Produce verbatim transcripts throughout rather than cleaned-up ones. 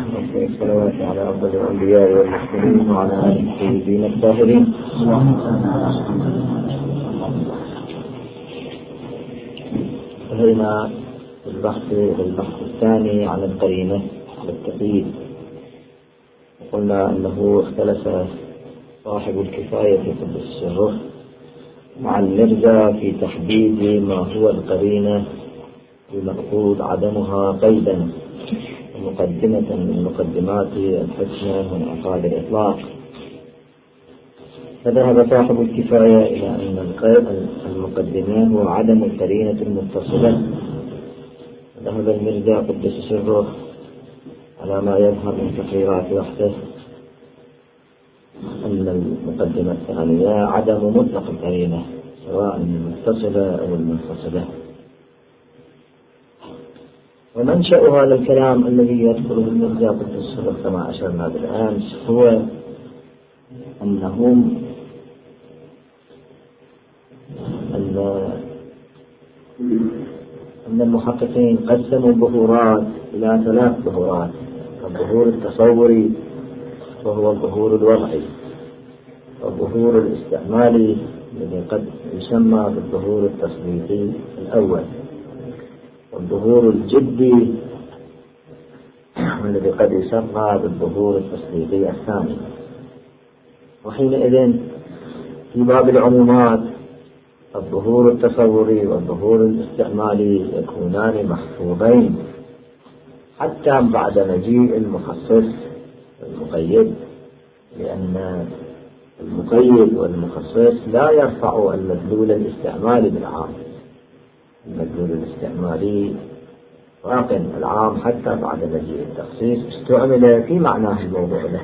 والصلوات على أفضل الأنبياء والمرسلين وعلى آله الطيبين الطاهرين. انتهينا البحث البحث الثاني عن القرينة والتقييد، وقلنا أنه اختلف صاحب الكفاية قدس سره مع المرزا في تحديد ما هو القرينة المقصود عدمها قيدا مقدمة من مقدمات الحسنى من أفعال الإطلاق. فذهب صاحب الكفاية إلى أن المقدمة هو عدم القرينة المتصلة. ذهب المرزا قدس سره على ما يظهر من تقريرات وحده أن المقدمة الثانية عدم مطلق القرينة سواء المتصلة أو المنفصلة. ومنشأ هذا الكلام الذي يذكره المرزا قدس سره كما أشرنا بالأمس هو أنهم أن أن المحققين قسموا الظهورات إلى ثلاث ظهورات: الظهور التصوري وهو الظهور الوضعي، والظهور الاستعمالي الذي قد يسمى بالظهور التصديقي الأول، والظهور الجدي الذي قد يسمى بالظهور التصديقي الثاني. وحينئذ في باب العمومات الظهور التصوري والظهور الاستعمالي يكونان محفوظين حتى بعد مجيء المخصص المقيد، لأن المقيد والمخصص لا يرفع المدلول الاستعمالي بالعام. المدلول الاستعمالي باق العام حتى بعد مجيء التخصيص استعمل في معناه الموضوع له.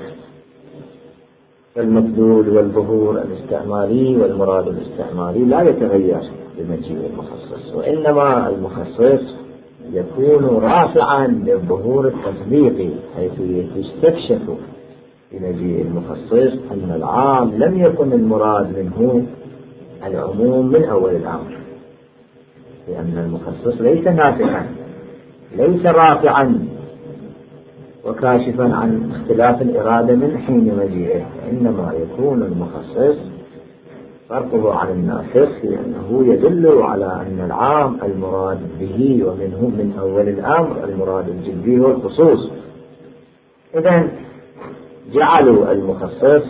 فالمدلول والظهور الاستعمالي والمراد الاستعمالي لا يتغير بمجيء المخصص، وإنما المخصص يكون رافعا للظهور التصديقي، حيث يستكشف بمجيء المخصص أن العام لم يكن المراد منه العموم من أول الأمر، لأن المخصص ليس نافعا ليس رافعا وكاشفا عن اختلاف الإرادة من حين مجيئه، إنما يكون المخصص فرقه عن الناسخ لأنه يدل على أن العام المراد به ومنه من أول الأمر المراد الجدي هو الخصوص. إذن جعلوا المخصص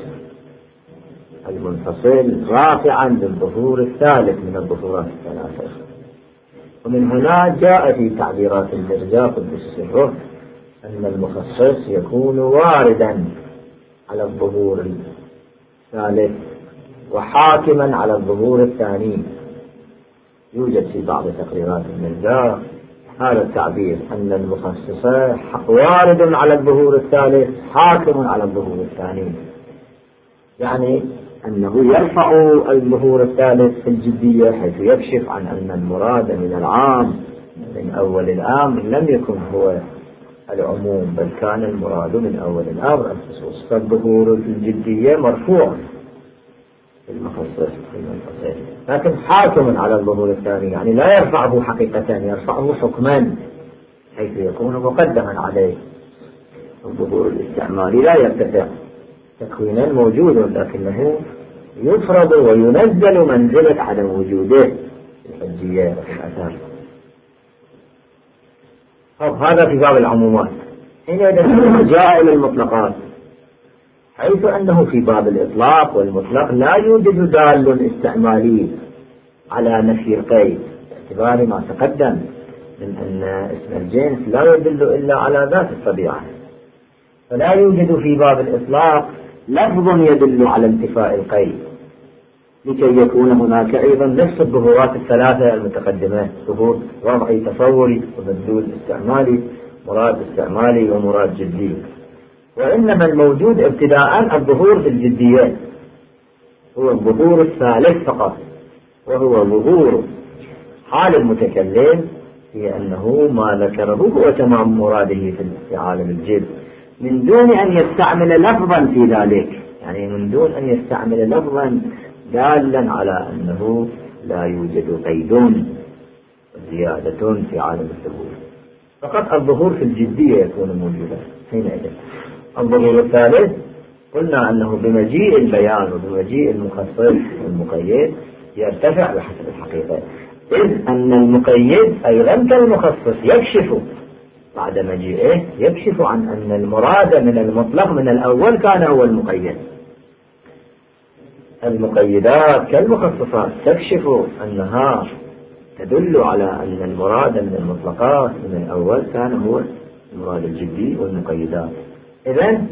المنفصل رافعا للظهور الثالث من الظهورات الثلاثة. ومن هنا جاء في تعبيرات المرزا قدس سره أن المخصص يكون واردا على الظهور الثالث وحاكما على الظهور الثاني. يوجد في بعض تقريرات المرزا هذا التعبير أن المخصص وارد على الظهور الثالث حاكم على الظهور الثاني، يعني أنه يرفع الظهور الثالث في الجدية حيث يكشف عن أن المراد من العام من أول الأمر لم يكن هو العموم بل كان المراد من أول الأمر الخصوص. فالظهور في الجدية مرفوع في المخصص المنفصل، لكن حاكم على الظهور الثاني، يعني لا يرفعه حقيقة يرفعه حكما حيث يكون مقدما عليه. الظهور الاستعمالي لا يرتفع تكوينا موجود لكنه يفرض وينزل منزلة عدم وجوده في الحجية وفي الأثار. هذا في باب العمومات. حينئذ جاء إلى المطلقات، حيث أنه في باب الإطلاق والمطلق لا يوجد دال استعمالي على نفي القيد، باعتبار ما تقدم من أن اسم الجنس لا يدل إلا على ذات الطبيعة. فلا يوجد في باب الإطلاق لفظ يدل على انتفاء القيد، لكي يكون هناك أيضا نفس الظهورات الثلاثة المتقدمة: ظهور وضعي تصوري ومدلول استعمالي، مراد استعمالي ومراد جدي. وإنما الموجود ابتداء الظهور بالجديات هو الظهور الثالث فقط، وهو ظهور حال المتكلم في أنه ما ذكره هو تمام مراده في عالم الجد، من دون أن يستعمل لفظا في ذلك، يعني من دون أن يستعمل لفظا دالا على أنه لا يوجد قيد زيادة في عالم الظهور. فقط الظهور في الجدية يكون موجودا حينئذ. الظهور الثالث قلنا أنه بمجيء البيان وبمجيء المخصص والمقيد يرتفع بحسب الحقيقة، إذ أن المقيد أيضا كالمخصص يكشف بعد مجيئه، يكشف عن أن المراد من المطلق من الأول كان هو المقيد. المقيدات كالمخصصات تكشف أنها تدل على أن المراد من المطلقات من الأول كان هو المراد الجدي والمقيدات. إذن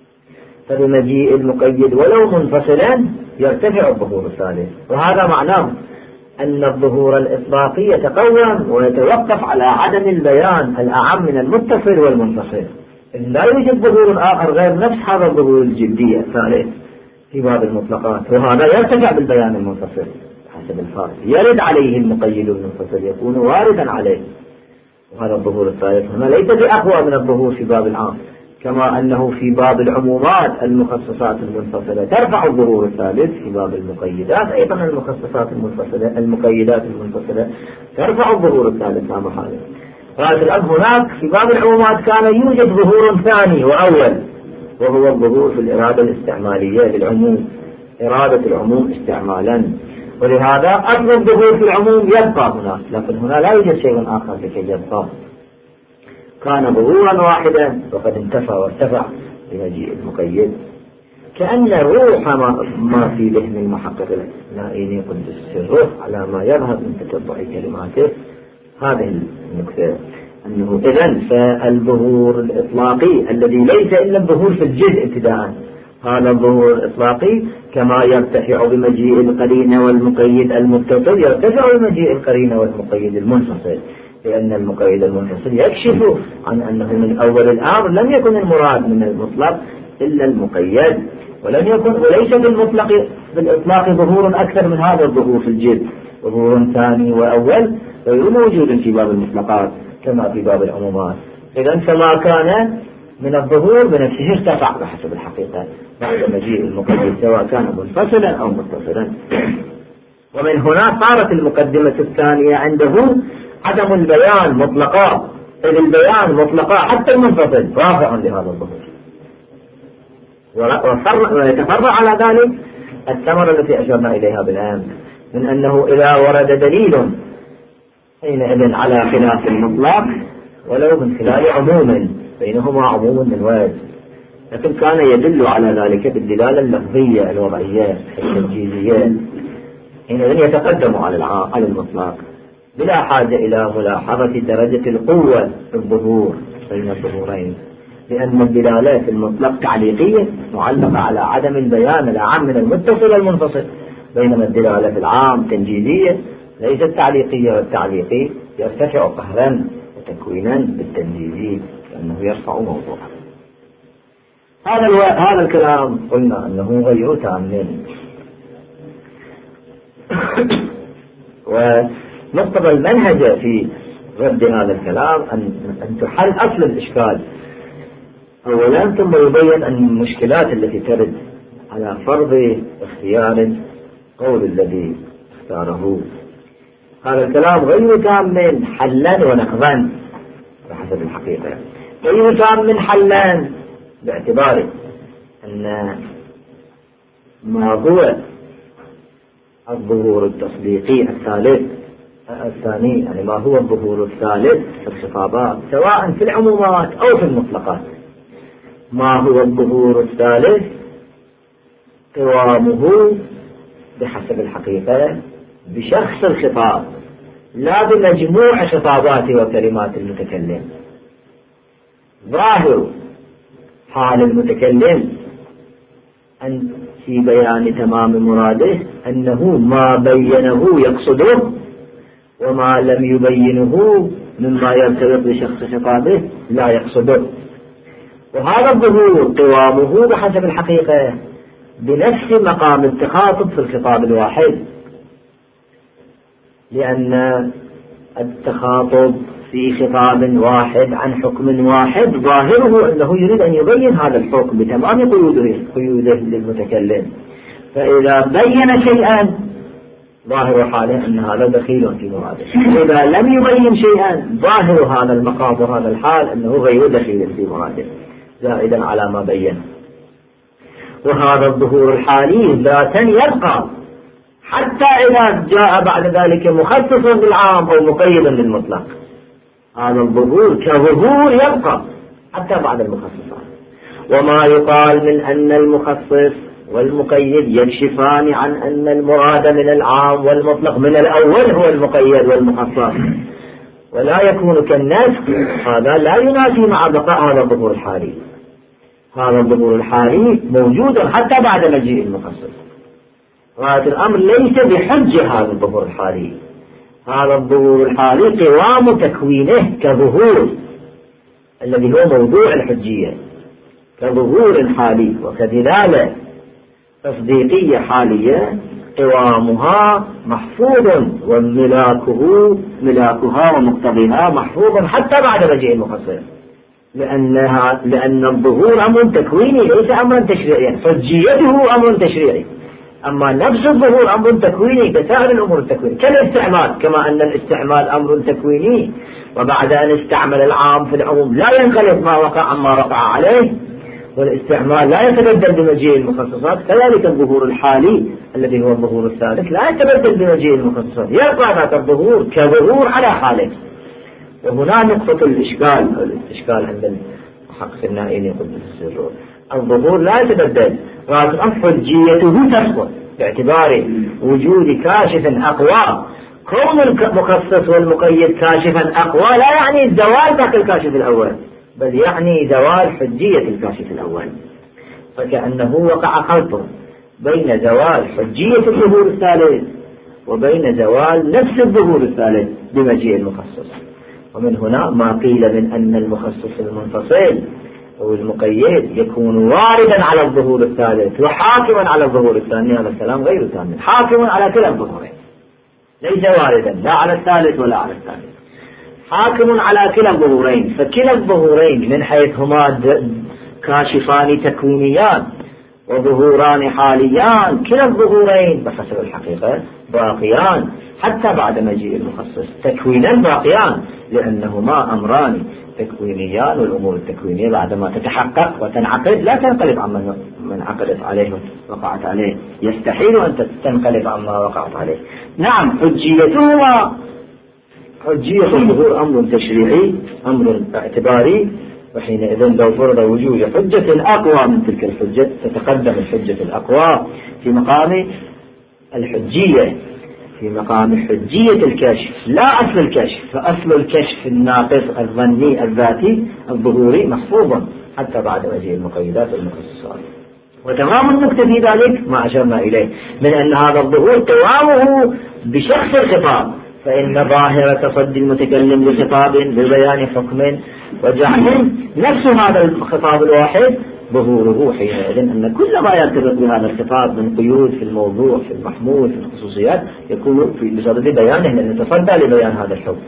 فبمجيء المقيد ولو منفصلا يرتفع الظهور الثالث، وهذا معناه أن الظهور الإطلاقي يتقوم ويتوقف على عدم البيان الأعم من المتصل والمنفصل. لا يوجد ظهور آخر غير نفس هذا الظهور الجدي الثالث في باب المطلقات، وهذا يرتفع بالبيان المنفصل حسب الفارق، يرد عليه المقيد المنفصل، يكون واردا عليه. وهذا الظهور الثالث هنا ليس بأقوى من الظهور في باب العام، كما أنه في باب العمومات المخصصات المنفصلة ترفع الظهور الثالث، في باب المقيدات أيضا المخصصات المنفصلة المقيدات المنفصلة ترفع الظهور الثالث لا محالة. رأيت الآن هناك في باب العمومات كان يوجد ظهور ثاني وأول، وهو الظهور في الإرادة الاستعمالية للعموم، إرادة العموم استعمالا، ولهذا أصل الظهور في العموم يبقى هناك، لكن هنا لا يوجد شيء آخر لكي يبقى. كان ظهورا واحدا وقد انتفى وارتفع بمجيء المقيد، كأن روح ما, ما في ذهن المحقق النائين قدس سره على ما يظهر من تتبع كلماته. هذه النكتة أنه إذن فالظهور الإطلاقي الذي ليس إلا الظهور في الجزء ابتداء، هذا الظهور الإطلاقي كما يرتفع بمجيء القرينة والمقيد المتصل يرتفع بمجيء القرينة والمقيد المنفصل، لأن المقيد المنفصل يكشف عن أنه من أول الأمر لم يكن المراد من المطلق إلا المقيد، ولم يكن وليس بالمطلق بالإطلاق ظهور أكثر من هذا الظهور في الجد، ظهور ثاني وأول غير موجود في باب المطلقات كما في باب العمومات. إذن فما كان من الظهور بنفسه ارتفع بحسب الحقيقة بعد مجيء المقيد سواء كان منفصلا أو متصلا. ومن هنا صارت المقدمة الثانية عنده عدم البيان مطلقا، إذ البيان مطلقا حتى المنفصل رافع لهذا الظهور، ويتفرع على ذلك الثمرة التي أشرنا إليها بالآن من أنه إذا ورد دليل حينئذ على خلاف المطلق ولو من خلال عموم بينهما عموم من وجه، لكن كان يدل على ذلك بالدلالة اللفظية الوضعية التنجيزية، حينئذ يتقدم على على المطلق بلا حاجة إلى ملاحظة درجة القوة في الظهور بين الظهورين، لأن الدلالات المطلق تعليقية معلقة على عدم البيان الأعم من المتصل المنفصل، بينما الدلالة في العام تنجيزية ليست تعليقية، والتعليقي يرتفع قهرا وتكوينا بالتنجيزي لأنه يرفع موضوعا. هذا الو... هذا الكلام قلنا أنه غير تام. ومقتضى المنهج في رد هذا الكلام أن, أن تحل أصل الإشكال أولا، ثم يبين أن المشكلات التي ترد على فرض اختيار قول الذي اختاره. هذا الكلام غير تام حلا ونقضا بحسب الحقيقة، غير تام حلا باعتبار أن ما هو الظهور التصديقي الثالث الثاني، يعني ما هو الظهور الثالث في الخطابات سواء في العمومات أو في المطلقات، ما هو الظهور الثالث قوامه بحسب الحقيقة بشخص الخطاب لا بمجموع خطابات وكلمات المتكلم. ظاهر حال المتكلم أن في بيان تمام مراده أنه ما بينه يقصده، وما لم يبينه مما يرتبط بشخص خطابه لا يقصده. وهذا الظهور قوامه بحسب الحقيقة بنفس مقام التخاطب في الخطاب الواحد، لأن التخاطب في خطاب واحد عن حكم واحد ظاهره أنه يريد أن يبين هذا الحكم بتمام قيوده, قيوده للمتكلم، فإذا بين شيئا ظاهر حاله أن هذا دخيل في مراده. إذا لم يبين شيئا ظاهر هذا المقام وهذا الحال أنه غير دخيل في مراده زائدا على ما بين. وهذا الظهور الحالي ذاتا يبقى حتى إذا جاء بعد ذلك مخصص بالعام أو مقيد بالمطلق. هذا الظهور كظهور يبقى حتى بعد المخصصات. وما يقال من أن المخصص والمقيد يكشفان عن أن المراد من العام والمطلق من الأول هو المقيد والمخصص ولا يكون كالنسخ، هذا لا ينافي مع بقاء هذا الظهور الحالي. هذا الظهور الحالي موجود حتى بعد مجيء المخصص. وهذا الأمر ليس بحجة. هذا الظهور الحالي هذا الظهور الحالي قوام تكوينه كظهور الذي هو موضوع الحجية كظهور حالي وكدلالة تصديقية حالية قوامها محفوظ وملاكه ملاكها ومقتضيها محفوظ حتى بعد مجيء المخصص، لأنها لأن الظهور أمر تكويني ليس أمرا تشريعيا، حجيته أمر تشريعي، أما نفس الظهور أمر تكويني كسائر الأمور التكوينية كالاستعمال، كما أن الاستعمال أمر تكويني وبعد أن استعمل العام في العموم لا ينقلب ما وقع عما وقع عليه، والاستعمال لا يتبدل بمجيء المخصصات، كذلك الظهور الحالي الذي هو الظهور الثالث لا يتبدل بمجيء المخصصات، يبقى ذاك الظهور كظهور على حاله. وهنا نقطة الإشكال الإشكال عند المحقق النائلي قدس السر، الظهور لا يتبدل ولكن حجيته تسقط باعتبار وجود كاشف أقوى. كون المخصص والمقيد كاشفا أقوى لا يعني زوال ذاك الكاشف الأول، بل يعني زوال حجية الكاشف الأول، فكأنه وقع خلط بين زوال حجية الظهور الثالث وبين زوال نفس الظهور الثالث بمجيء المخصص. ومن هنا ما قيل من أن المخصص المنفصل أو المقيد يكون واردا على الظهور الثالث وحاكما على الظهور الثاني، هذا الكلام غير تام، حاكما على كلا الظهورين ليس واردا لا على الثالث ولا على الثالث، حاكم على كلا الظهورين. فكلا الظهورين من حيث هما كاشفان تكوينيان وظهوران حاليان، كلا الظهورين بحسب الحقيقة باقيان حتى بعد مجيء المخصص، تكوينا باقيان لأنهما أمران تكوينيان، والأمور التكوينية بعدما تتحقق وتنعقد لا تنقلب عما من عقدت عليه وقعت عليه، يستحيل أن تنقلب عما وقعت عليه. نعم حجيتهما حجية الظهور أمر تشريعي أمر اعتباري، وحينئذ لو فرض وجود حجة أقوى من تلك الحجة تتقدم الحجة الأقوى في مقام الحجية في مقام حجية الكشف لا أصل الكشف، فأصل الكشف الناقص الظني الذاتي الظهوري محفوظ حتى بعد مجيء المقيدات والمخصصات. وتمام النكتة في ذلك ما أشرنا إليه من أن هذا الظهور قوامه بشخص الخطاب، فإن ظاهرة تصدي المتكلم لخطاب ببيان حكم وجعل نفس هذا الخطاب الواحد ظهوره حينئذ أن كل ما يرتبط بهذا الخطاب من قيود في الموضوع في المحمول في الخصوصيات يكون في بصدد بيانه، لأنه تصدى لبيان هذا الحكم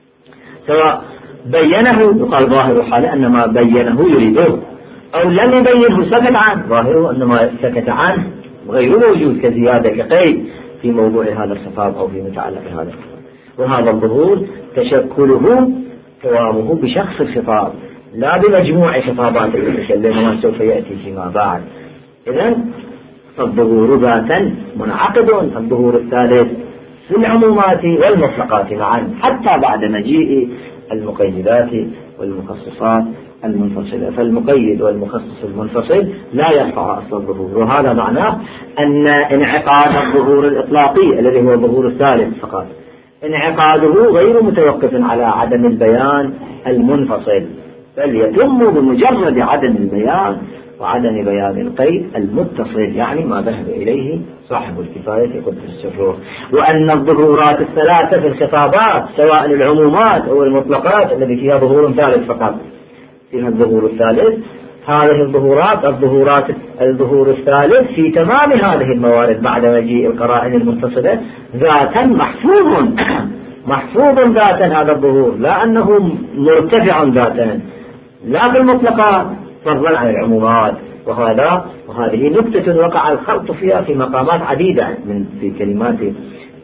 سواء بينه يقال ظاهر حاله أن ما بينه يريده، أو لم يبينه سكت عنه ظاهره أن ما سكت عنه غير موجود كزيادة كقيد في موضوع هذا الخطاب أو في متعلق هذا الخطاب. وهذا الظهور تشكله قوامه بشخص الخطاب لا بمجموع خطابات المتكلم وما سوف يأتي فيما بعد. إذن الظهور ذاتا منعقد الظهور الثالث في العمومات والمطلقات معا حتى بعد مجيء المقيدات والمخصصات المنفصلة، فالمقيد والمخصص المنفصل لا يرفع أصل الظهور، وهذا معناه أن انعقاد الظهور الإطلاقي الذي هو الظهور الثالث فقط انعقاده غير متوقف على عدم البيان المنفصل، بل يتم بمجرد عدم البيان وعدم بيان القيد المتصل، يعني ما ذهب إليه صاحب الكفاية قدس سره. وأن الظهورات الثلاثة في الخطابات سواء العمومات أو المطلقات التي فيها ظهور ثالث فقط فيها الظهور الثالث، هذه الظهورات الظهورات الظهور الثالث في تمام هذه الموارد بعد مجيء القرائن المنفصلة ذاتا محفوظ محفوظ ذاتا هذا الظهور، لا أنه مرتفع ذاتا لا بالمطلقات فضلا عن العمومات. وهذا وهذه نكتة وقع الخلط فيها في مقامات عديدة من في كلمات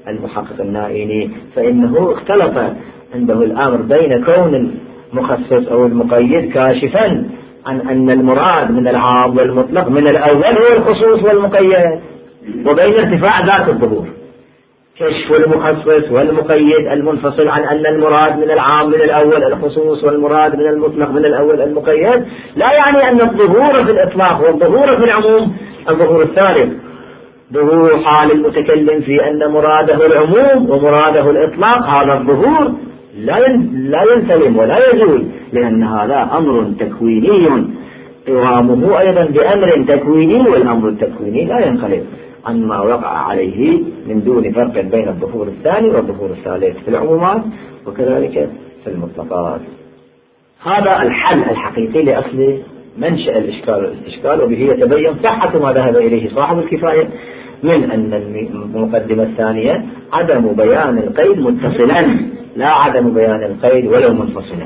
المحقق النائيني، فإنه اختلط عنده الأمر بين كون المخصص أو المقيد كاشفا عن أن المراد من العام والمطلق من الأول هو الخصوص والمقيد، وبين ارتفاع ذات الظهور. كشف المخصص والمقيد المنفصل عن أن المراد من العام من الأول الخصوص والمراد من المطلق من الأول المقيد لا يعني أن الظهور في الإطلاق والظهور في العموم الظهور الثالث، ظهور حال المتكلم في أن مراده العموم ومراده الإطلاق، هذا الظهور لا ينسلم ولا يزول، لأن هذا أمر تكويني قوامه أيضا بأمر تكويني، والأمر التكويني لا ينقلب عن ما وقع عليه من دون فرق بين الظهور الثاني والظهور الثالث في العمومات وكذلك في المطلقات. هذا الحل الحقيقي لأصل منشأ الإشكال والاستشكال، وبه يتبين صحة ما ذهب إليه صاحب الكفاية من أن المقدمة الثانية عدم بيان القيد متصلا لا عدم بيان القيد ولو منفصلا.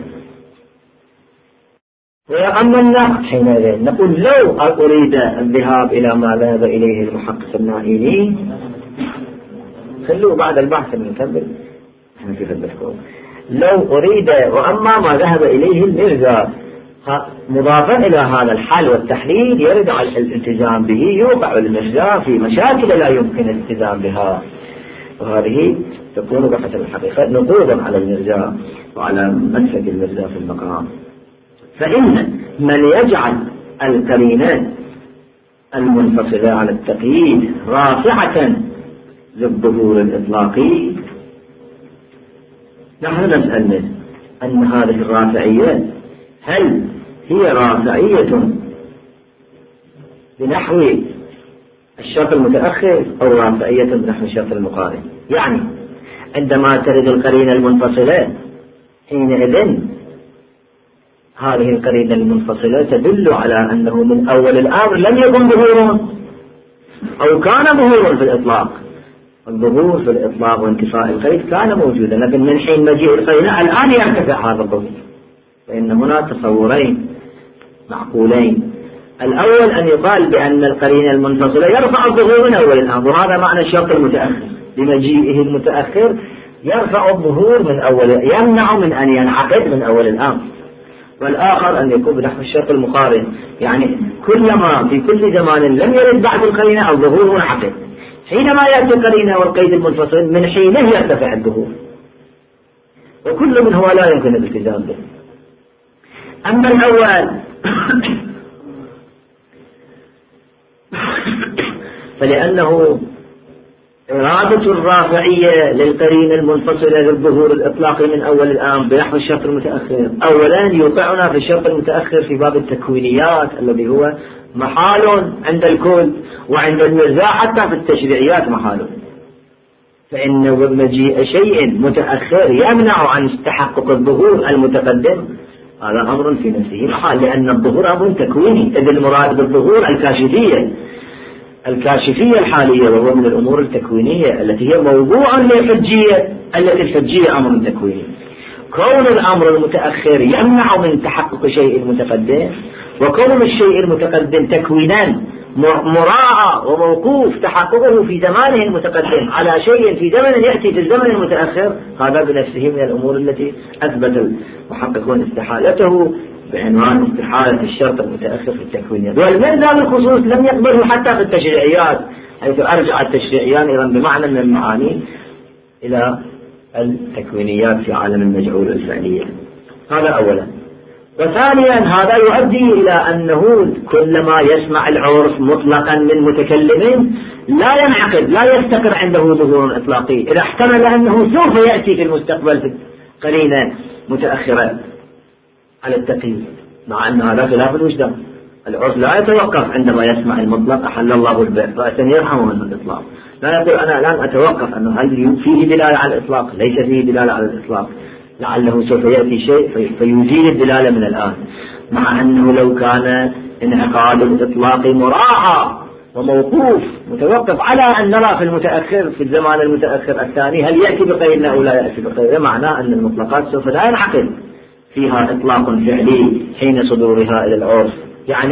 وأما النقد حينئذ نقول لو أريد الذهاب إلى ما ذهب إليه المحقق النائيني، خلوه بعد البحث نكمل احنا في الدكتور. لو أريد وأما ما ذهب إليه المرزا مضافا إلى هذا الحل والتحليل يرد على الالتزام به، يوقع المرزا في مشاكل لا يمكن الالتزام بها، وهذه تكون بحث الحقيقة نقوضا على المرزا وعلى مسلك المرزا في المقام. فإن من يجعل القرينات المنفصلة على التقييد رافعة للظهور الإطلاقي، نحن نسأل أن هذه الرافعية هل هي رافعية بنحو الشرط المتأخر أو رافعية بنحو الشرط المقارن؟ يعني عندما ترد القرينة المنفصلة حينئذ هذه القرينة المنفصلة تدل على أنه من أول الأمر لم يكن ظهور أو كان ظهور في الإطلاق. الظهور في الإطلاق وانتفاء القيد كان موجودا، لكن من حين مجيء القرينة الآن يرتفع هذا الظهور. فإن هنا تصورين معقولين. الأول أن يقال بأن القرينة المنفصلة يرفع الظهور من أول الأمر، وهذا معنى الشرط المتأخر، بمجيئه المتأخر يرفع الظهور من أول، يمنع من أن ينعقد من أول الأمر. والآخر أن يكون بنحو الشرط المقارن، يعني كلما في كل زمان لم يرد بعد القرينة الظهور منعقد، حينما يأتي القرينة والقيد المنفصل من حينه يرتفع الظهور، وكل من هو لا يمكن الالتزام به. أما الأول فلأنه إرادة الرافعية للقرينة المنفصلة للظهور الإطلاقي من أول الآن بنحو الشرط المتأخر، أولا يوقعنا في الشرط المتأخر في باب التكوينيات الذي هو محال عند الكل، وعند المرزا حتى في التشريعيات محال. فإن مجيء شيء متأخر يمنع عن تحقق الظهور المتقدم هذا أمر في نفسه محال، لأن الظهور أمر تكويني، إذ المراد بالظهور الكاشفية الكاشفية الحالية، وهو من الأمور التكوينية التي هي موضوع للحجية، التي الحجية أمر تكويني. كون الأمر المتأخر يمنع من تحقق شيء المتقدم، وكون الشيء المتقدم تكوينا مراعى وموقوف تحققه في زمانه المتقدم على شيء في زمن يأتي في الزمن المتأخر، هذا بنفسه من الأمور التي أثبت المحققون استحالته بعنوان استحالة الشرط المتأخر في التكوينيات. والمرزا بالخصوص لم يقبله حتى في التشريعيات، حيث أرجع التشريعيان إذا بمعنى من المعاني إلى التكوينيات في عالم المجعول الفعلية. هذا أولا. وثانيا هذا يؤدي إلى أنه كلما يسمع العرف مطلقا من متكلم لا ينعقد لا يستقر عنده ظهور إطلاقي، إذا احتمل أنه سوف يأتي في المستقبل في قرينة متأخرة على التقييد، مع أن هذا خلاف الوجدان. العرف لا يتوقف عندما يسمع المطلق أحل الله البيع فأتن يرحمه منه الإطلاق، لا يقول أنا الآن أتوقف أنه هل فيه دلالة على الإطلاق، ليس فيه دلالة على الإطلاق، لعله سوف يأتي شيء فيزيل الدلالة من الآن، مع أنه لو كان انعقاد الإطلاق مراعى وموقوف متوقف على أن نرى في المتأخر في الزمان المتأخر الثاني هل يأتي بقيد أو لا يأتي بقيد، معناه أن المطلقات سوف لا ينعقد فيها إطلاق فعلي حين صدورها إلى العرف، يعني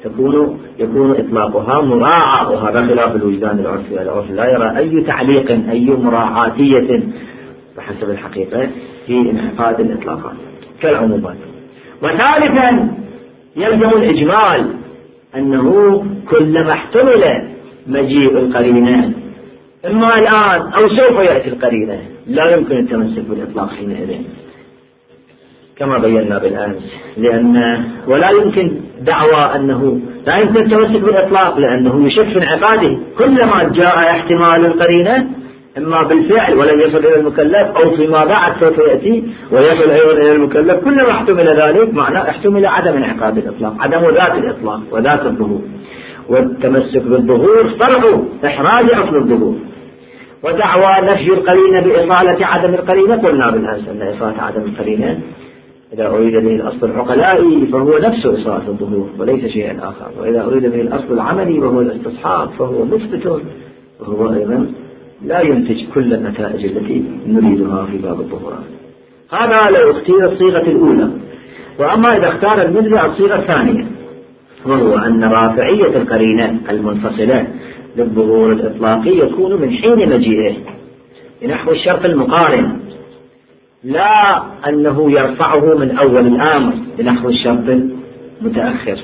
تكون يكون إطلاقها مراعاة، وهذا خلاف الوجدان العرفي. العرف لا يرى أي تعليق أي مراعاتية بحسب الحقيقة في انعقاد الإطلاقات كالعمومات. وثالثا يلزم الإجمال أنه كلما احتمل مجيء القرينة إما الآن أو سوف يأتي القرينة لا يمكن التمسك بالإطلاق حينئذ كما بينا بالأمس، لأن ولا يمكن دعوى أنه لا يمكن التمسك بالإطلاق لأنه يشك في انعقاده. كلما جاء احتمال القرينة إما بالفعل ولن يصل إلى المكلف أو فيما بعد سوف يأتي ويصل أيضا إلى المكلف، كلما احتمل ذلك معناه احتمل عدم انعقاد الإطلاق، عدم ذات الإطلاق وذات الظهور. والتمسك بالظهور فرع إحراز أصل الظهور. ودعوى نفي القرينة بإصالة عدم القرينة قلنا بالأمس أن إصالة عدم القرينة إذا أريد به الأصل العقلائي فهو نفس إصالة الظهور وليس شيئا آخر، وإذا أريد به الأصل العملي وهو الاستصحاب فهو مثبت وهو أيضا لا ينتج كل النتائج التي نريدها في باب الظهورات. هذا لو اختير الصيغة الأولى. وأما إذا اختار المنذر الصيغة الثانية وهو أن رافعية القرينة المنفصلة للظهور الإطلاقي يكون من حين مجيئه بنحو الشرط المقارن، لا أنه يرفعه من أول الأمر بنحو الشرط المتأخر.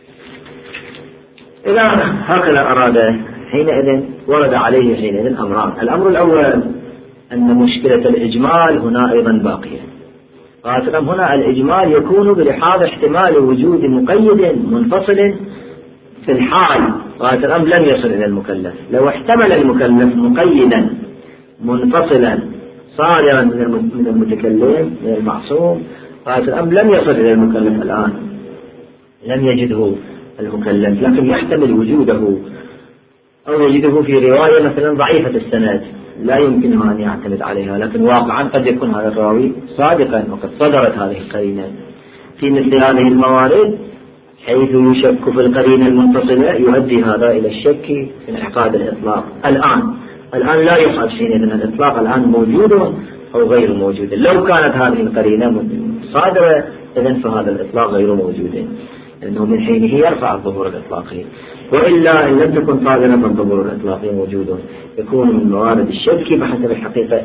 إذا هكذا أراد حينئذ ورد عليه حينئذ أمران. الأمر الأول أن مشكلة الإجمال هنا أيضا باقية. قاتلا هنا الإجمال يكون بلحاظ احتمال وجود مقيد منفصل في الحال قاتلا لم يصل إلى المكلف. لو احتمل المكلف مقيدا منفصلا صادرا من المتكلم من المعصوم قاتلا لم يصل إلى المكلف الآن، لم يجده المكلف، لكن يحتمل وجوده أو يجده في رواية مثلا ضعيفة السند لا يمكنه أن يعتمد عليها، لكن واقعا قد يكون هذا الراوي صادقا وقد صدرت هذه القرينة. في مثل هذه الموارد حيث يشك في القرينة المتصلة يؤدي هذا إلى الشك في انعقاد الإطلاق. الآن الآن لا يصعد حينئذ الإطلاق الآن موجود أو غير موجود. لو كانت هذه القرينة صادرة إذن فهذا الإطلاق غير موجود لأنه من حينه يرفع الظهور الإطلاقي، وإلا إن لم تكن صادرة الظهور الإطلاقي موجود يكون من موارد الشك بحسب الحقيقة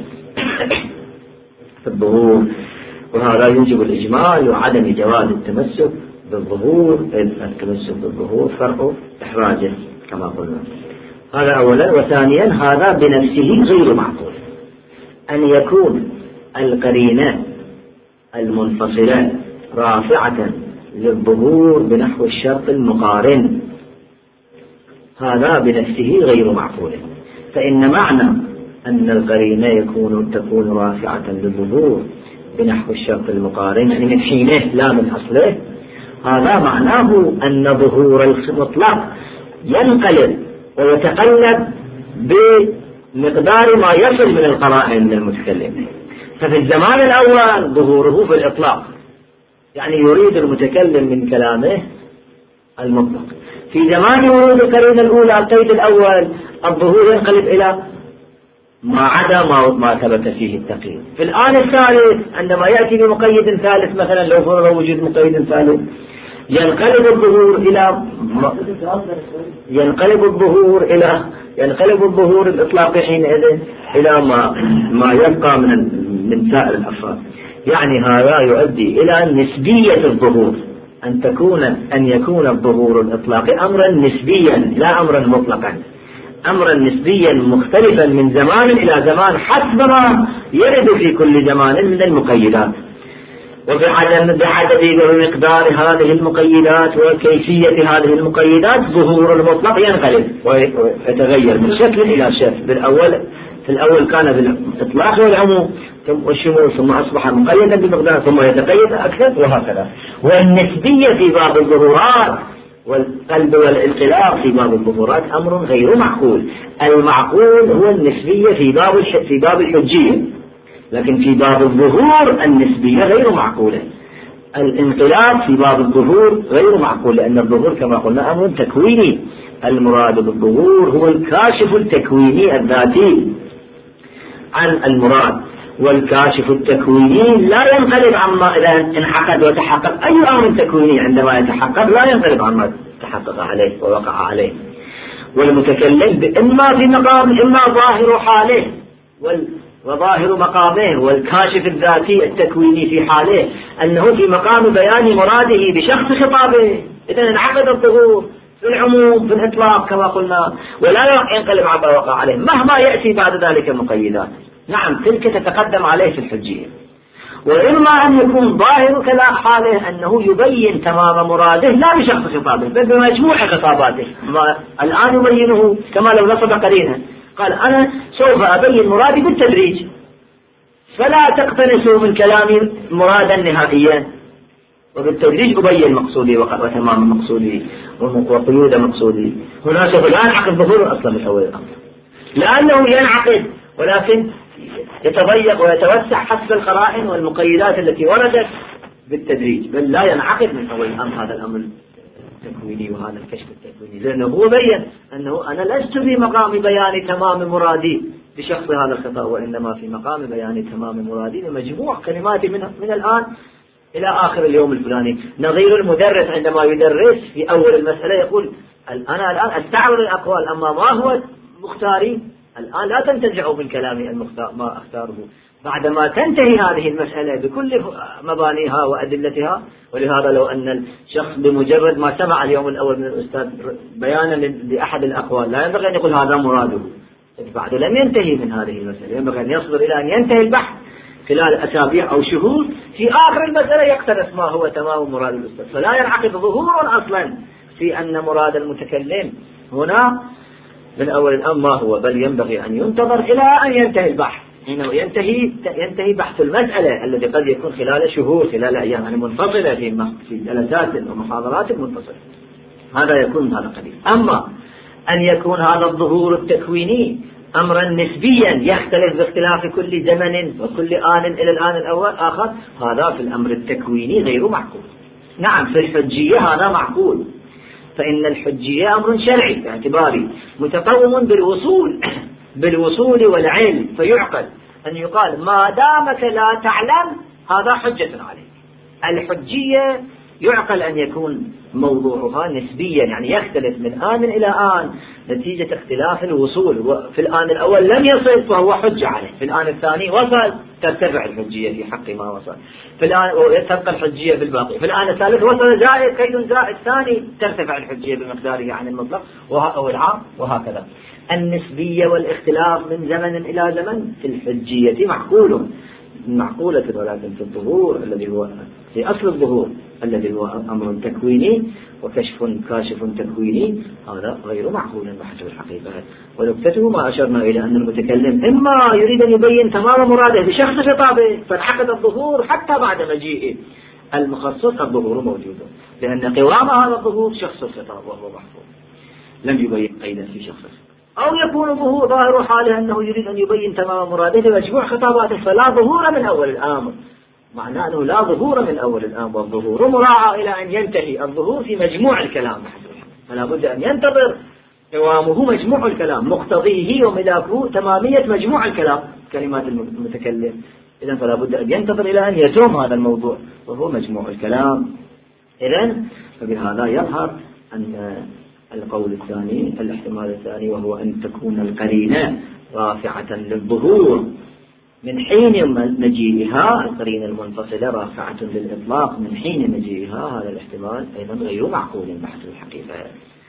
في الظهور، وهذا يوجب الإجمال وعدم جواز التمسك بالظهور. التمسك بالظهور فرع إحراجه كما قلنا. هذا أولا. وثانيا هذا بنفسه غير معقول أن يكون القرينة المنفصلة رافعة للظهور بنحو الشرط المقارن، هذا بنفسه غير معقول. فإن معنى أن القرينة يكون تكون رافعة للظهور بنحو الشرط المقارن يعني من حينه لا من أصله، هذا معناه أن ظهور المطلق ينقلب ويتقلب بمقدار ما يصل من القرائن من المتكلم. ففي الزمان الأول ظهوره في الإطلاق يعني يريد المتكلم من كلامه المطلق. في زمان ورود القرينة الأولى القيد الأول الظهور ينقلب إلى ما عدا ما ثبت فيه التقييد. في الآن الثالث عندما يأتي بمقيد ثالث مثلا لو فرض وجود مقيد ثالث ينقلب الظهور إلى ينقلب الظهور إلى ينقلب الظهور الإطلاقي حينئذ إلى ما ما يبقى من من سائر الأفراد. يعني هذا يؤدي إلى نسبية الظهور، أن تكون أن يكون الظهور الإطلاقي أمرا نسبيا لا أمرا مطلقا، أمرا نسبيا مختلفا من زمان إلى زمان حسب ما يرد في كل زمان من المقيدات، وبعدد ومقدار هذه المقيدات وكيفية هذه المقيدات ظهور المطلق ينقلب ويتغير من شكل إلى شكل. بالأول في الأول كان بالإطلاق والعموم والشمول ثم أصبح مقيدا بمقدار ثم يتقيد أكثر وهكذا. والنسبية في باب الظهورات والقلب والانقلاب في باب الظهورات أمر غير معقول. المعقول هو النسبية في باب في باب الحجية، لكن في باب الظهور النسبية غير معقولة. الانقلاب في باب الظهور غير معقول لأن الظهور كما قلنا أمر تكويني. المراد بالظهور هو الكاشف التكويني الذاتي عن المراد، والكاشف التكويني لا ينقلب عما إذا انعقد وتحقق. أي أمر تكويني عندما يتحقق لا ينقلب عما تحقق عليه ووقع عليه. والمتكلم إما في مقام إما ظاهر حاله وظاهر مقامه والكاشف الذاتي التكويني في حاله أنه في مقام بيان مراده بشخص خطابه، إذن انعقد الظهور في العموم في الإطلاق كما قلنا، ولا ينقلب عما وقع عليه مهما يأتي بعد ذلك مقيدات. نعم تلك تتقدم عليه في الحجية. وإما أن يكون ظاهر كلام حاله أنه يبين تمام مراده لا بشخص خطابه بل بمجموع خطاباته، الآن يبينه كما لو نصب قرينه قال أنا سوف أبين مرادي بالتدريج، فلا تقتنسوا من كلامي مرادا نهائيا، وبالتدريج أبين مقصودي وتمام مقصودي وقيود مقصودي. هنا سوف لا ينعقد ظهور أصلا من أول الأمر، لأنه ينعقد ولكن يتضيق ويتوسع حسب القرائن والمقيدات التي وردت بالتدريج، بل لا ينعقد من أول الأمر هذا الأمر التكويني وهذا الكشف التكويني، لأنه هو بين أنه أنا لست في مقام بيان تمام مرادي بشخص هذا الخطأ، وإنما في مقام بيان تمام مرادي بمجموع كلماتي من, من الآن إلى آخر اليوم الفلاني. نظير المدرس عندما يدرس في أول المسألة يقول أنا الآن أستعرض الأقوال، أما ما هو مختاري الآن لا تنتزعوا من كلامي المختار ما أختاره، بعدما تنتهي هذه المسألة بكل مبانيها وأدلتها. ولهذا لو أن الشخص بمجرد ما سمع اليوم الأول من الأستاذ بيانا لأحد الأقوال لا ينبغي أن يقول هذا مراده، بعد لم ينتهي من هذه المسألة، ينبغي أن يصبر إلى أن ينتهي البحث خلال أسابيع أو شهور، في آخر المسألة يقتبس ما هو تمام مراد الأستاذ، فلا ينعقد ظهور أصلا في أن مراد المتكلم هنا من أول الأمر ما هو، بل ينبغي أن ينتظر إلى أن ينتهي البحث، إنه ينتهي ينتهي بحث المسألة الذي قد يكون خلال شهور خلال أيام يعني منفصلة في في جلسات ومحاضرات منفصلة، هذا يكون هذا قليل. أما أن يكون هذا الظهور التكويني أمرا نسبيا يختلف باختلاف كل زمن وكل آن إلى الآن الأول آخر، هذا في الأمر التكويني غير معقول. نعم في الحجية هذا معقول، فإن الحجية أمر شرعي باعتباري متقوم بالوصول بالوصول والعلم، فيعقل أن يقال ما دامك لا تعلم هذا حجة عليك. الحجية يعقل أن يكون موضوعها نسبيا يعني يختلف من آن إلى آن نتيجة اختلاف الوصول، في الآن الأول لم يصل فهو حجة عليه، في الآن الثاني وصل ترتفع الحجية في حق ما وصل، في الآن تبقى الحجية في الباقي، في الآن الثالث وصل زائد قيد زائد ثاني ترتفع الحجية بمقداره عن المطلق أو العام، وهكذا. النسبية والاختلاف من زمن إلى زمن في الحجية معقول معقولة، ولكن في الظهور الذي هو في أصل الظهور الذي هو أمر تكويني وكشف كاشف تكويني هذا غير معقول بحسب الحقيقة. ونكتته ما أشرنا إلى أن المتكلم إما يريد أن يبين تمام مراده بشخص خطابه فانعقد الظهور حتى بعد مجيئه المخصص الظهور موجود، لأن قوام هذا الظهور شخص الخطاب وهو محفوظ لم يبين قيدا في شخص، أو يكون ظهور ظاهر حاله أنه يريد أن يبين تمام مراده بمجموع خطاباته فلا ظهور من أول الأمر، معناه أنه لا ظهور من أول الأمر، والظهور مراعى إلى أن ينتهي الظهور في مجموع الكلام، فلا بد أن ينتظر قوامه مجموع الكلام مقتضيه وملاكه تمامية مجموع الكلام كلمات المتكلم، إذن فلا بد أن ينتظر إلى أن يتم هذا الموضوع وهو مجموع الكلام. إذن فبهذا يظهر أن القول الثاني الاحتمال الثاني وهو أن تكون القرينة رافعة للظهور من حين مجيئها، القرينة المنفصلة رافعة للإطلاق من حين مجيئها، هذا الاحتمال أيضا غير معقول بحسب الحقيقة.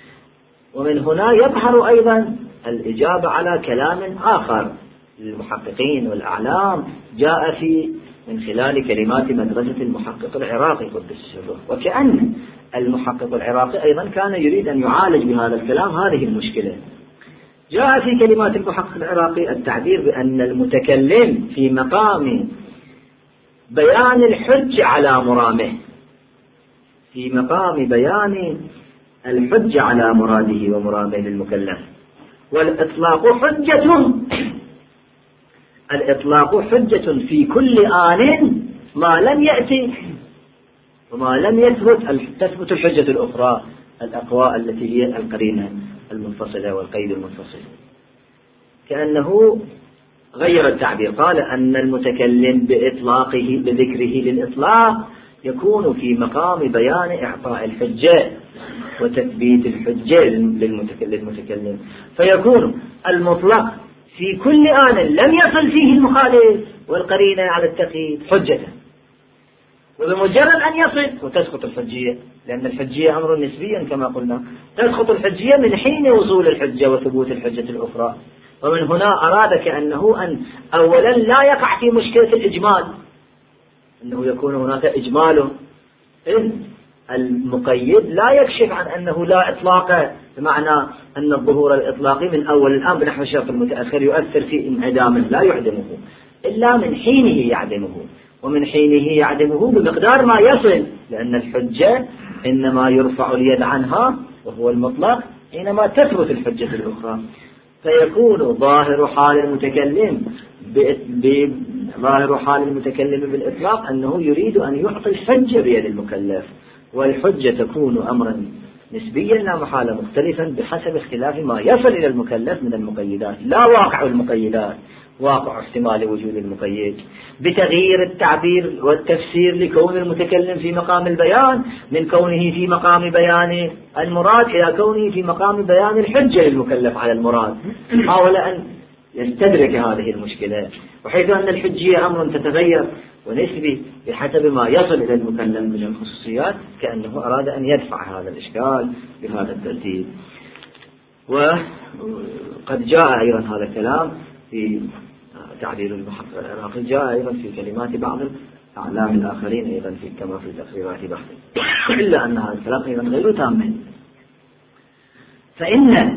ومن هنا يظهر أيضا الإجابة على كلام آخر للمحققين والأعلام جاء في من خلال كلمات مدرسة المحقق العراقي قدس سره، وكأن المحقق العراقي أيضا كان يريد أن يعالج بهذا الكلام هذه المشكلة. جاء في كلمات المحقق العراقي التعبير بأن المتكلم في مقام بيان الحج على مرامه، في مقام بيان الحج على مراده ومرامه للمكلف، والإطلاق حجة الإطلاق حجة في كل آن ما لم يأتي وما لم يثبت تثبت الحجة الأخرى الأقوى التي هي القرينة المنفصلة والقيد المنفصل. كأنه غير التعبير، قال أن المتكلم بإطلاقه بذكره للإطلاق يكون في مقام بيان إعطاء الحجة وتثبيت الحجة للمتكلم، فيكون المطلق في كل آن لم يصل فيه المخالف والقرينة على التقييد حجة، وبمجرد أن يصل وتسقط الحجية، لأن الحجية أمر نسبيا كما قلنا، تسقط الحجية من حين وصول الحجة وثبوت الحجة الأخرى. ومن هنا أراد كأنه أن أولا لا يقع في مشكلة الإجمال، أنه يكون هناك إجمال، إذ المقيد لا يكشف عن أنه لا إطلاق، بمعنى أن الظهور الإطلاقي من أول الآن نحو الشرط المتأخر يؤثر في انعدام لا يعدمه إلا من حينه يعدمه، ومن حينه يعدمه بمقدار ما يصل، لأن الحجة إنما يرفع اليد عنها وهو المطلق حينما تثبت الحجة الأخرى. فيكون ظاهر حال المتكلم ظاهر حال المتكلم بالإطلاق أنه يريد أن يعطي الحجة بيد المكلف، والحجة تكون أمرا نسبيا لا محالة مختلفا بحسب اختلاف ما يصل إلى المكلف من المقيدات، لا واقع المقيدات واقع احتمال وجود المقيد بتغيير التعبير والتفسير لكون المتكلم في مقام البيان من كونه في مقام بيان المراد إلى كونه في مقام بيان الحجة للمكلف على المراد. حاول أن يستدرك هذه المشكلة، وحيث أن الحجية أمر تتغير ونسبي بحسب ما يصل إلى المكلم من الخصوصيات، كأنه أراد أن يدفع هذا الإشكال بهذا الترتيب. وقد جاء أيضا هذا الكلام في تعبير المحقق العراقي، جاء أيضا في كلمات بعض الأعلام الآخرين أيضا في كما في تقريرات بحث، إلا أن هذا الكلام أيضا غير تام. فإن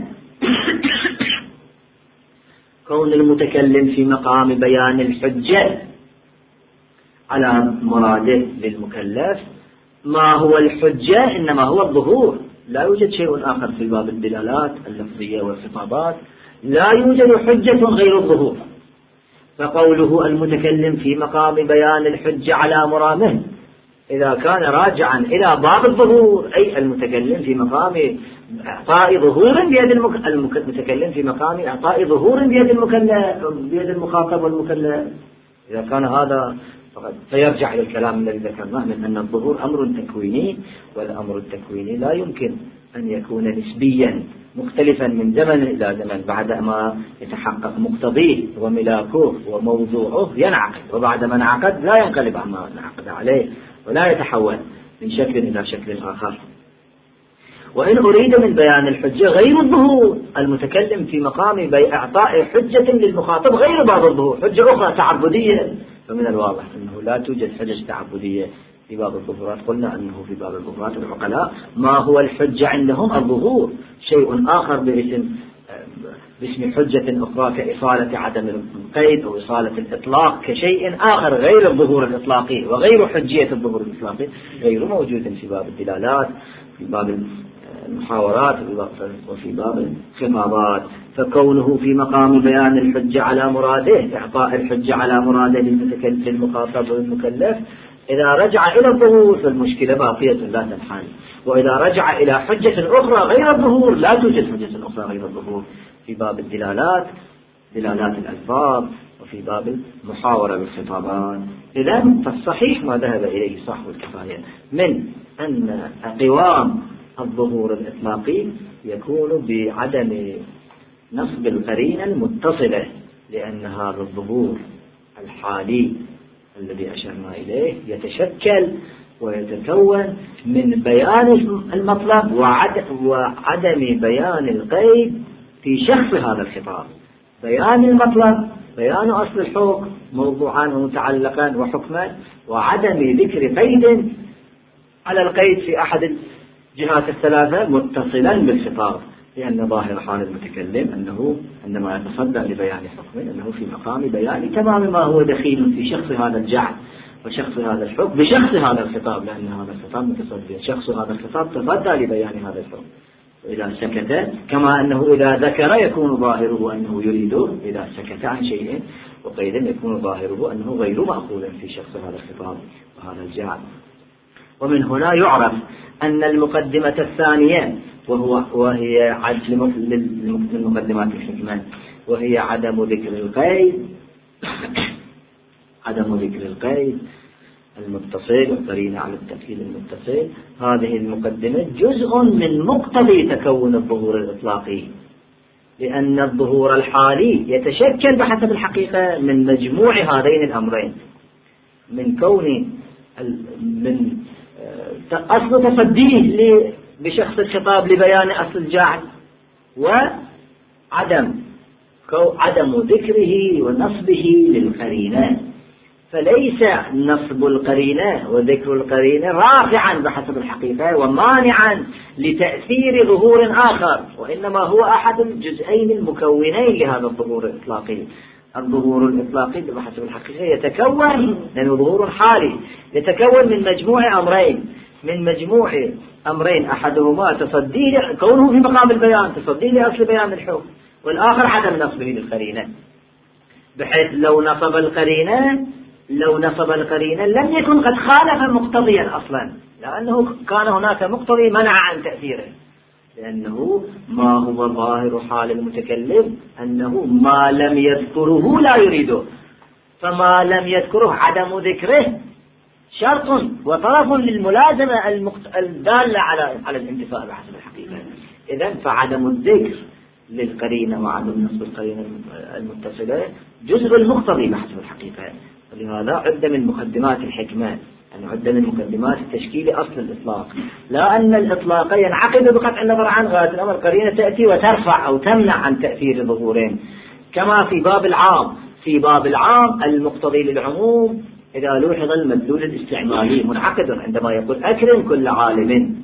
كون المتكلم في مقام بيان الحجة على مراده للمكلف ما هو الحجة إنما هو الظهور، لا يوجد شيء آخر في باب الدلالات اللفظية والخطابات، لا يوجد حجة غير الظهور. فقوله المتكلم في مقام بيان الحجة على مراده إذا كان راجعا إلى باب الظهور، أي المتكلم في مقام إعطاء ظهور بيد المتكلم في مقام إعطاء ظهور بيد المكلف بيد المخاطب والمكلف، إذا كان هذا فقط فيرجع إلى الكلام الذي ذكرناه من أن الظهور أمر تكويني، والأمر التكويني لا يمكن أن يكون نسبيا مختلفا من زمن إلى زمن، بعد ما يتحقق مقتضيه وملاكه وموضوعه ينعقد، وبعد ما انعقد لا ينقلب عما انعقد عليه ولا يتحول من شكل إلى شكل آخر. وإن أريد من بيان الحجة غير الظهور، المتكلم في مقام إعطاء حجة للمخاطب غير باب الظهور، حجة أخرى تعبدية، فمن الواضح أنه لا توجد حجة تعبدية في باب الظهورات. قلنا أنه في باب الظهورات العقلاء ما هو الحجة عندهم الظهور، شيء آخر باسم باسم حجة أخرى كإصالة عدم القيد أو إصالة الإطلاق كشيء آخر غير الظهور الإطلاقي، وغير حجية الظهور الإطلاقي غير موجود في باب الدلالات، في باب المحاورات، وفي باب الخطابات. فكونه في مقام بيان الحجة على مراده، إعطاء الحجة على مراده للمخاطب والمكلف، إذا رجع إلى الظهور فالمشكلة باقية لا تنحل، وإذا رجع إلى حجة أخرى غير الظهور لا توجد حجة أخرى غير الظهور في باب الدلالات دلالات الألفاظ، وفي باب المحاورة بالخطابات. إذن فالصحيح ما ذهب إليه صاحب الكفاية من أن قوام الظهور الإطلاقي يكون بعدم نصب القرينة المتصلة، لأن هذا الظهور الحالي الذي أشرنا إليه يتشكل ويتكون من بيان المطلب وعدم بيان القيد في شخص هذا الخطاب. بيان المطلب بيان أصل الحكم موضوعا ومتعلقا وحكما، وعدم ذكر قيد على القيد في أحد الجهات الثلاثة متصلا بالخطاب، لأن ظاهر حال المتكلم أنه عندما يتصدى لبيان حكم أنه في مقام بيان تمام ما هو دخيل في شخص هذا الجعل وشخص هذا الحكم بشخص هذا الخطاب، لأن هذا الخطاب متصدى شخص هذا الخطاب تصدى لبيان هذا الحكم. وإذا سكت كما أنه إذا ذكر يكون ظاهره أنه يريد، إذا سكت عن شيء وقيد يكون ظاهره أنه غير مأخوذ في شخص هذا الخطاب وهذا الجعل. ومن هنا يعرف أن المقدمة الثانية وهو وهي عدم للمقدمات الحكمة وهي عدم ذكر القيد عدم ذكر القيد المتصل والقرينة على التأكيد المتصل، هذه المقدمة جزء من مقتضي تكون الظهور الإطلاقي، لأن الظهور الحالي يتشكل بحسب الحقيقة من مجموع هذين الأمرين، من كون من أصل تصديه بشخص الخطاب لبيان أصل الجعل، وعدم عدم ذكره ونصبه للقرينة. فليس نصب القرينة وذكر القرينة رافعا بحسب الحقيقة ومانعا لتأثير ظهور آخر، وإنما هو أحد الجزئين المكونين لهذا الظهور الإطلاقي. الظهور الإطلاقي بحسب الحقيقة يتكون، لأنه ظهور حالي، يتكون من مجموع أمرين، من مجموع أمرين أحدهما تصديه كونه في مقام البيان، تصديه لأصل بيان الحكم، والآخر عدم نصبه للقرينة، بحيث لو نصب القرينة لو نصب القرينة لم يكن قد خالف مقتضيا أصلا، لأنه كان هناك مقتضي منع عن تأثيره، لأنه ما هو ظاهر حال المتكلم أنه ما لم يذكره لا يريده، فما لم يذكره عدم ذكره شرط وطرف للملازمة الدالة على على الانتفاء بحسب الحقيقة. إذن فعدم الذكر للقرينة وعدم نصب القرينة المتصلة جزء المقتضي بحسب الحقيقة، ولهذا عد من مقدمات الحكمة، يعني عد من مقدمات تشكيل أصل الإطلاق، لا أن الإطلاق ينعقد بقطع النظر عن غاية الأمر، القرينة تأتي وترفع أو تمنع عن تأثير ظهورين، كما في باب العام. في باب العام المقتضي للعموم إذا لوحظ المدلول الاستعمالي منعقد، عندما يقول أكرم كل عالم،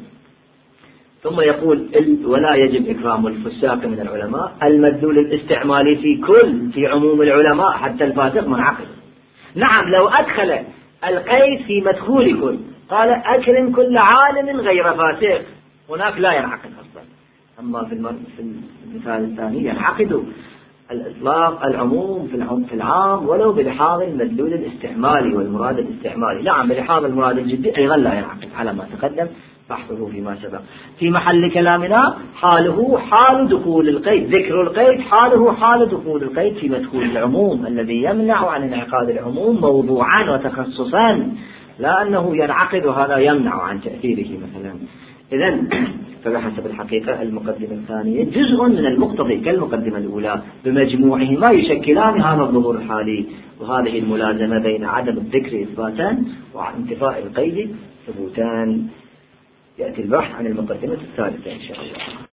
ثم يقول ولا يجب إكرام الفساق من العلماء، المدلول الاستعمالي في كل في عموم العلماء حتى الفاسق منعقد. نعم لو أدخل القيد في مدخول كل، قال أكرم كل عالم غير فاسق، هناك لا ينعقد أصلا. أما في المثال الثاني ينعقد الإطلاق العموم في العام ولو بلحاظ المدلول الاستعمالي والمراد الاستعمالي. نعم بلحاظ المراد الجدي أيضا لا ينعقد على ما تقدم بحثه فيما سبق. في محل كلامنا حاله حال دخول القيد، ذكر القيد حاله حال دخول القيد في مدخول العموم الذي يمنع عن انعقاد العموم موضوعا وتخصصا، لا أنه ينعقد وهذا يمنع عن تأثيره مثلا. إذن فبحسب الحقيقة المقدمة الثانية جزء من المقتضي كالمقدمة الأولى، بمجموعهما يشكلان هذا الظهور الحالي، وهذه الملازمة بين عدم الذكر إثباتا وانتفاء القيد ثبوتا. يأتي البحث عن المقدمة الثالثة إن شاء الله.